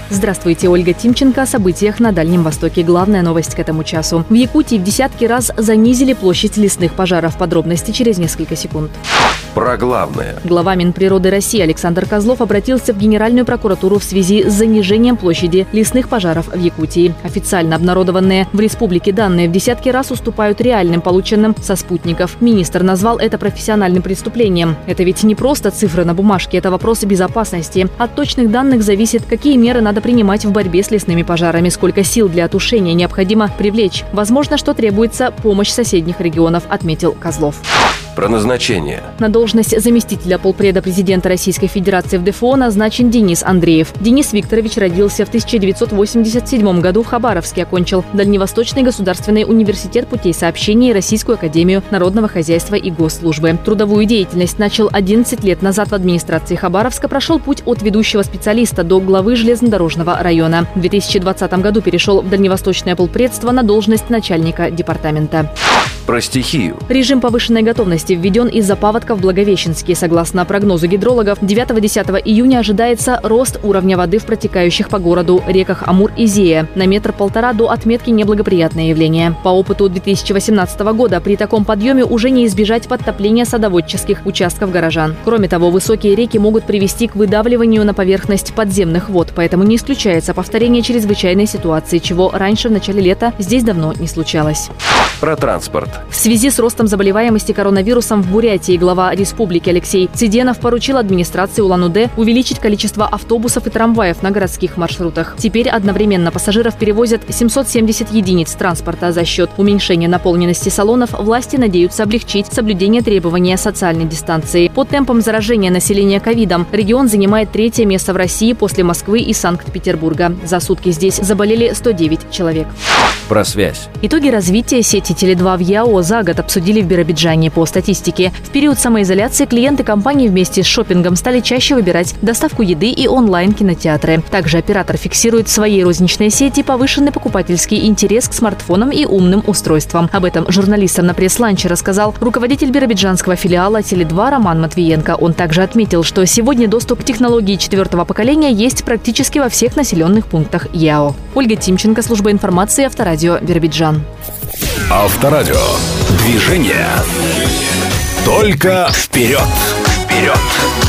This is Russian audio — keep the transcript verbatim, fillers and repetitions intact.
Здравствуйте, Ольга Тимченко. О событиях на Дальнем Востоке. Главная новость к этому часу. В Якутии в десятки раз занизили площадь лесных пожаров. Подробности через несколько секунд. Про главное. Глава Минприроды России Александр Козлов обратился в Генеральную прокуратуру в связи с занижением площади лесных пожаров в Якутии. Официально обнародованные в республике данные в десятки раз уступают реальным, полученным со спутников. Министр назвал это профессиональным преступлением. Это ведь не просто цифры на бумажке, это вопрос безопасности. От точных данных зависит, какие меры надо принимать в борьбе с лесными пожарами, сколько сил для тушения необходимо привлечь. Возможно, что требуется помощь соседних регионов, отметил Козлов. Про назначение. На должность заместителя полпреда президента Российской Федерации в ДФО назначен Денис Андреев. Денис Викторович родился в тысяча девятьсот восемьдесят седьмом году в Хабаровске, окончил Дальневосточный государственный университет путей сообщения и Российскую академию народного хозяйства и госслужбы. Трудовую деятельность начал одиннадцать лет назад в администрации Хабаровска, прошел путь от ведущего специалиста до главы железнодорожного района. В две тысячи двадцатом году перешел в Дальневосточное полпредство на должность начальника департамента. Про стихию. Режим повышенной готовности введен из-за паводков в Благовещенске. Согласно прогнозу гидрологов, девятого-десятого июня ожидается рост уровня воды в протекающих по городу реках Амур и Зея на метр-полтора до отметки неблагоприятное явление. По опыту две тысячи восемнадцатого года при таком подъеме уже не избежать подтопления садоводческих участков горожан. Кроме того, высокие реки могут привести к выдавливанию на поверхность подземных вод, поэтому не исключается повторение чрезвычайной ситуации, чего раньше в начале лета здесь давно не случалось. Про транспорт. В связи с ростом заболеваемости коронавирусом в Бурятии глава республики Алексей Циденов поручил администрации Улан-Удэ увеличить количество автобусов и трамваев на городских маршрутах. Теперь одновременно пассажиров перевозят семьсот семьдесят единиц транспорта. За счет уменьшения наполненности салонов власти надеются облегчить соблюдение требования социальной дистанции. По темпам заражения населения ковидом регион занимает третье место в России после Москвы и Санкт-Петербурга. За сутки здесь заболели сто девять человек. Про связь. Итоги развития сети Теле два в ЯО за год обсудили в Биробиджане. По статистике, в период самоизоляции клиенты компании вместе с шопингом стали чаще выбирать доставку еды и онлайн-кинотеатры. Также оператор фиксирует в своей розничной сети повышенный покупательский интерес к смартфонам и умным устройствам. Об этом журналистам на пресс-ланче рассказал руководитель биробиджанского филиала Теле два Роман Матвиенко. Он также отметил, что сегодня доступ к технологии четвертого поколения есть практически во всех населенных пунктах ЯО. Ольга Тимченко, служба информации, Авторадио, Биробиджан. Авторадио. Движение. Только вперед. Вперед.